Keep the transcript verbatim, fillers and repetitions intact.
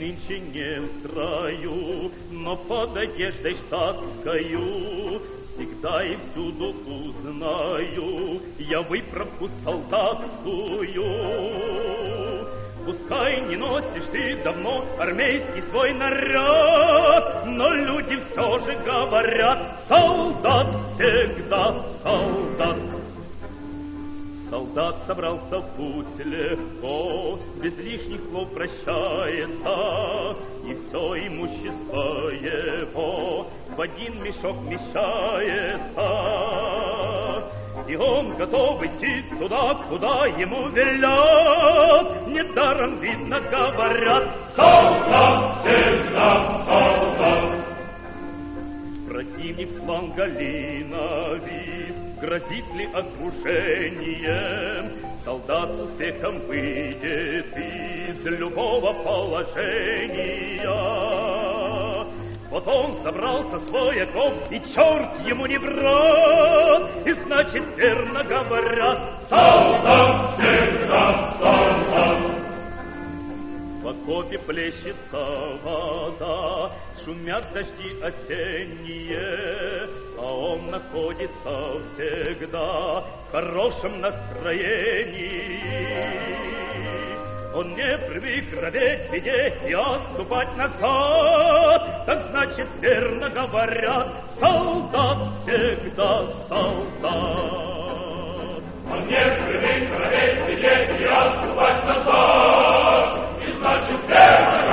нынче не в строю, но под одеждой штатскою всегда и всюду узнаю я выправку солдатскую. Пускай не носишь ты давно армейский свой наряд, но люди все же говорят: солдат всегда солдат. Солдат собрался в путь легко, без лишних слов прощается, и все имущество его в один мешок вмещается. И он готов идти туда, куда ему велят. Недаром, видно, говорят: солдат всегда солдат. Противник с фланга вист, грозит ли окружение? Солдат с успехом выйдет из любого положения. Вот он собрался с вояков, и черт ему не брат, и значит верно говорят: солдат всегда солдат. В окопе плещется вода, шумят дожди осенние, а он находится всегда в хорошем настроении. Он не привык робеть в беде и отступать назад, так значит верно говорят: солдат всегда солдат. Он не привык робеть в беде и отступать назад, и значит верно